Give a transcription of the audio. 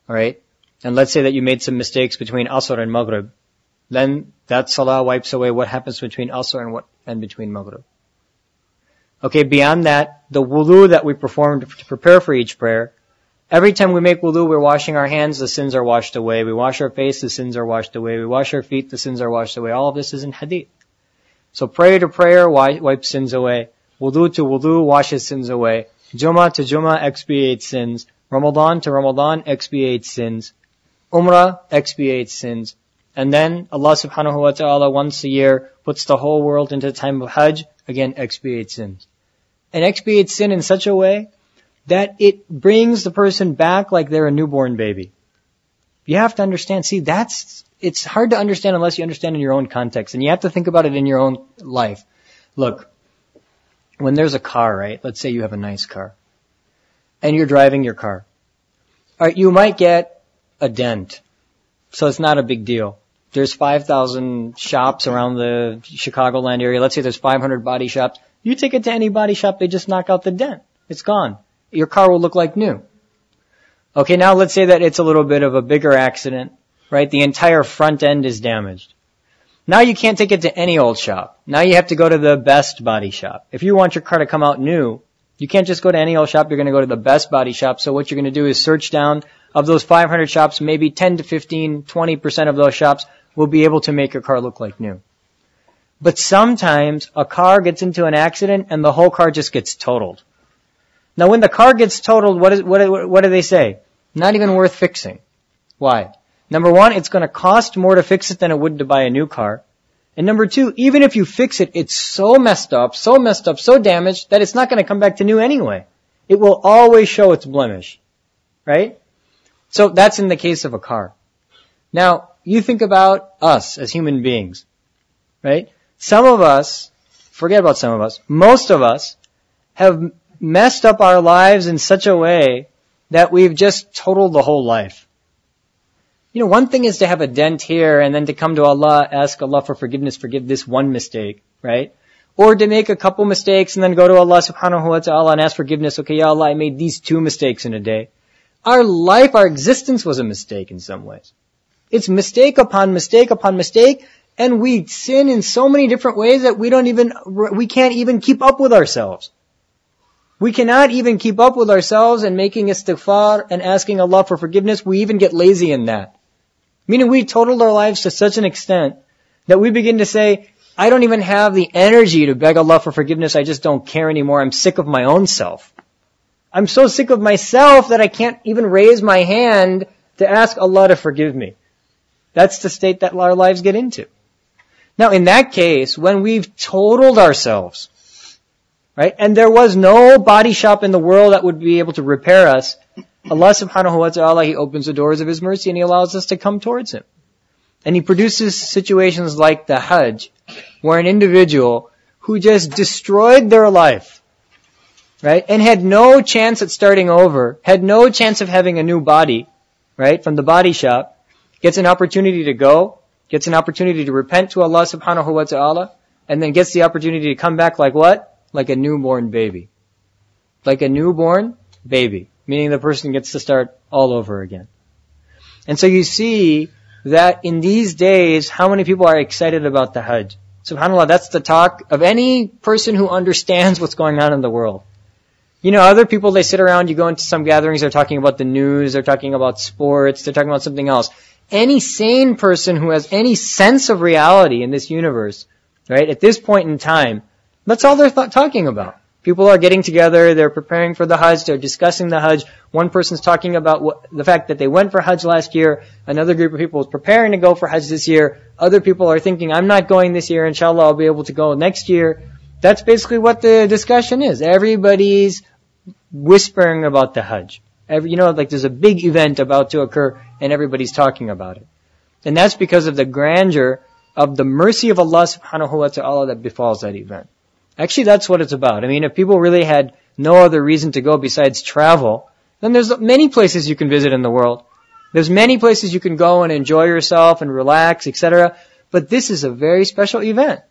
alright? And let's say that you made some mistakes between Asr and Maghrib. Then that salah wipes away what happens between Asr and between Maghrib. Okay, beyond that, the wudu that we perform to prepare for each prayer, every time we make wudu, we're washing our hands, the sins are washed away. We wash our face, the sins are washed away. We wash our feet, the sins are washed away. All of this is in hadith. So prayer to prayer wipes sins away. Wudu to wudu washes sins away. Jummah to Jummah expiates sins. Ramadan to Ramadan expiates sins. Umrah expiates sins. And then Allah subhanahu wa ta'ala once a year puts the whole world into the time of Hajj, again expiates sins. And expiates sin in such a way that it brings the person back like they're a newborn baby. You have to understand, it's hard to understand unless you understand in your own context. And you have to think about it in your own life. Look, when there's a car, right? Let's say you have a nice car. And you're driving your car. Alright, you might get a dent. So it's not a big deal. There's 5,000 shops around the Chicagoland area. Let's say there's 500 body shops. You take it to any body shop, they just knock out the dent. It's gone. Your car will look like new. Okay, now let's say that it's a little bit of a bigger accident, right? The entire front end is damaged. Now you can't take it to any old shop. Now you have to go to the best body shop. If you want your car to come out new, you can't just go to any old shop. You're going to go to the best body shop. So what you're going to do is search down of those 500 shops, maybe 10 to 15, 20% of those shops will be able to make your car look like new. But sometimes a car gets into an accident and the whole car just gets totaled. Now when the car gets totaled, what do they say? Not even worth fixing. Why? Number one, it's going to cost more to fix it than it would to buy a new car. And number two, even if you fix it, it's so messed up, so damaged, that it's not going to come back to new anyway. It will always show its blemish. Right? So that's in the case of a car. Now, you think about us as human beings. Right? Some of us, forget about some of us, most of us have messed up our lives in such a way that we've just totaled the whole life. You know, one thing is to have a dent here and then to come to Allah, ask Allah for forgiveness, forgive this one mistake, right? Or to make a couple mistakes and then go to Allah subhanahu wa ta'ala and ask forgiveness. Okay, Ya Allah, I made these 2 mistakes in a day. Our life, our existence was a mistake in some ways. It's mistake upon mistake upon mistake, and we sin in so many different ways that we can't even keep up with ourselves. We cannot even keep up with ourselves and making istighfar and asking Allah for forgiveness. We even get lazy in that. Meaning we totaled our lives to such an extent that we begin to say, I don't even have the energy to beg Allah for forgiveness. I just don't care anymore. I'm sick of my own self. I'm so sick of myself that I can't even raise my hand to ask Allah to forgive me. That's the state that our lives get into. Now in that case, when we've totaled ourselves, right, and there was no body shop in the world that would be able to repair us, Allah subhanahu wa ta'ala, He opens the doors of His mercy and He allows us to come towards Him. And He produces situations like the Hajj, where an individual who just destroyed their life, right, and had no chance at starting over, had no chance of having a new body, right, from the body shop, gets an opportunity to go, gets an opportunity to repent to Allah subhanahu wa ta'ala, and then gets the opportunity to come back like what? Like a newborn baby. Like a newborn baby. Meaning the person gets to start all over again. And so you see that in these days, how many people are excited about the Hajj? SubhanAllah, that's the talk of any person who understands what's going on in the world. You know, other people, they sit around, you go into some gatherings, they're talking about the news, they're talking about sports, they're talking about something else. Any sane person who has any sense of reality in this universe, right, at this point in time, that's all they're talking about. People are getting together, they're preparing for the Hajj, they're discussing the Hajj. One person's talking about the fact that they went for Hajj last year. Another group of people is preparing to go for Hajj this year. Other people are thinking, I'm not going this year, inshallah I'll be able to go next year. That's basically what the discussion is. Everybody's whispering about the Hajj. Like there's a big event about to occur and everybody's talking about it. And that's because of the grandeur of the mercy of Allah subhanahu wa ta'ala that befalls that event. Actually, that's what it's about. I mean, if people really had no other reason to go besides travel, then there's many places you can visit in the world. There's many places you can go and enjoy yourself and relax, etc. But this is a very special event.